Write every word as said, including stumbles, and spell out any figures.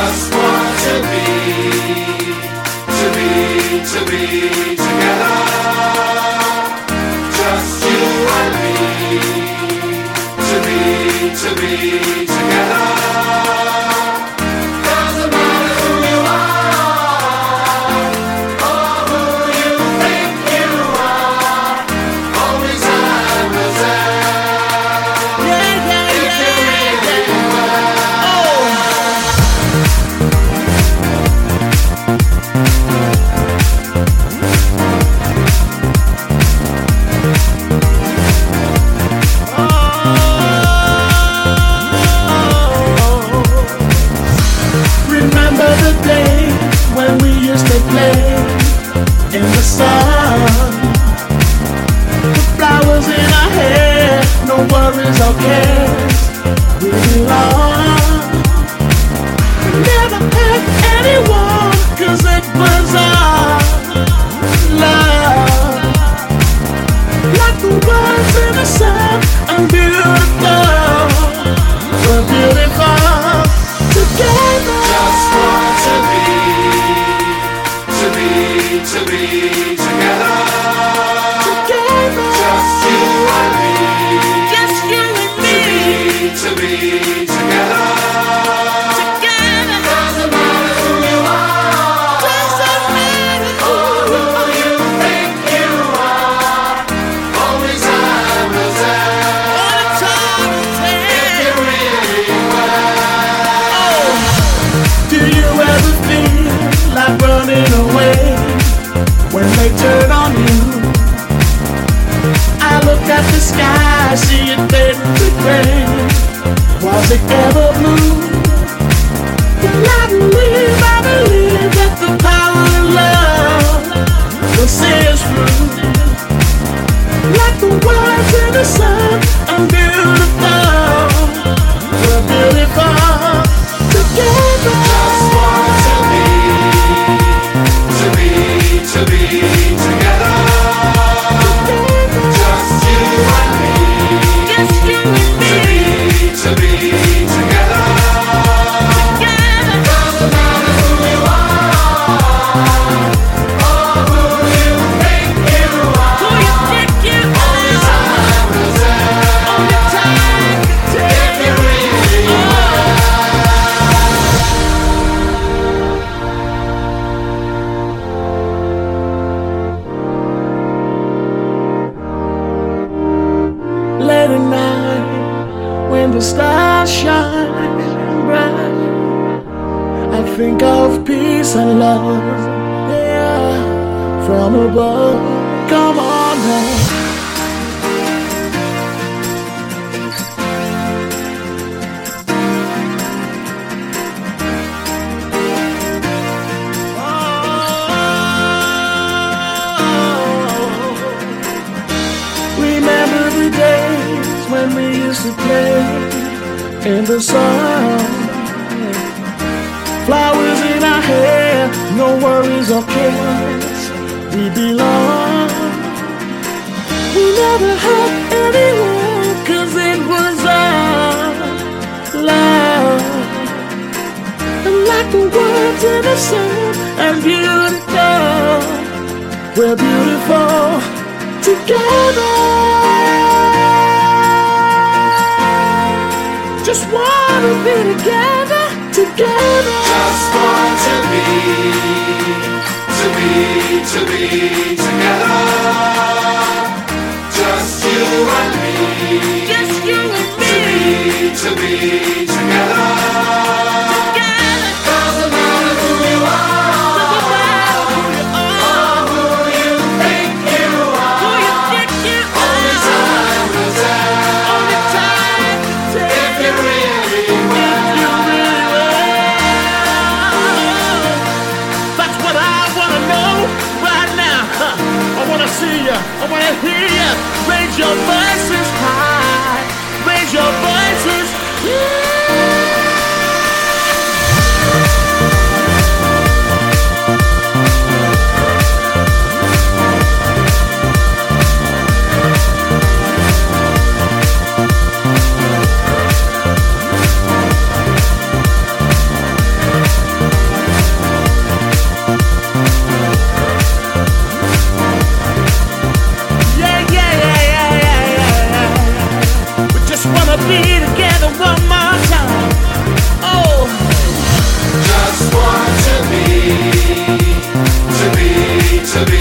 Just want to be, to be, to be together. Just you and me, to be, to be together. Doesn't matter who you are, or who you think you are, only time will tell. Yeah, yeah, If you yeah, really yeah. Remember the day when we used to play in the sun. The flowers in our hair, no worries or cares. We belong. We never had anyone, 'cause it was our love. Like the words in the sun, I'm beautiful. We're beautiful together. Just want to be, to be, to be together. Together. Just you and me, Just you and to me. be, to be together. Together. Doesn't matter who you are, Doesn't matter who or who you think you are, only time will tell. All the time If you will really will. tell. Do you ever feel like running away when they turn on you? I look at the sky, see it fading to gray. Was it ever blue? Well, I believe, I believe that the power of love will see us through. Like the words in the sun, I'm beautiful. We're beautiful together. Just want to be, to be, to be together. Just you and me, Just you and to me be, to be together. together. Doesn't matter who you are, or who you think you Who are, you think you only are? time will tell. Only time can If you tell. really will. Late at night, when the stars shine bright, I think of peace and love, yeah, from above. Come on now. Remember the days when we used to play in the sun. Flowers in our hair, no worries or cares. We belong. We never had anyone, 'cause it was our love. And like the words in the sun, I'm beautiful. We're beautiful together. Just wanna be together, together. Just want to be, to be, to be together. Just you and me, Just you and to me be, to be together. together. Doesn't matter who you are, Doesn't matter who you or are, who you think you who are, you think you only are. time will tell. Only time can If tell. you really If will. you really will. That's what I wanna know right now. Huh. I wanna see you. I wanna hear you. Raise your voices high. Raise your voices. Yeah. to be